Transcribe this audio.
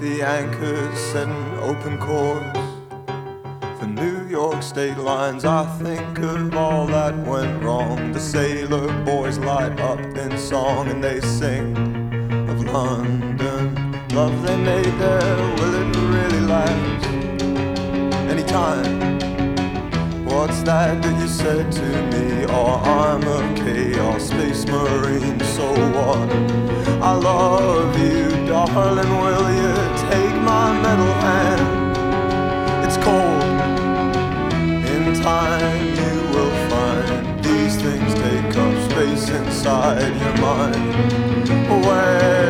the anchors setting open course for New York state lines. I think of all that went wrong. The sailor boys light up in song and they sing of London. Love they made there, will it really last? Anytime. What's that you said to me? Oh, I'm okay, oh, space marine, so what? I love you, darling, will you take my metal hand? It's cold, in time you will find these things take up space inside your mind. Where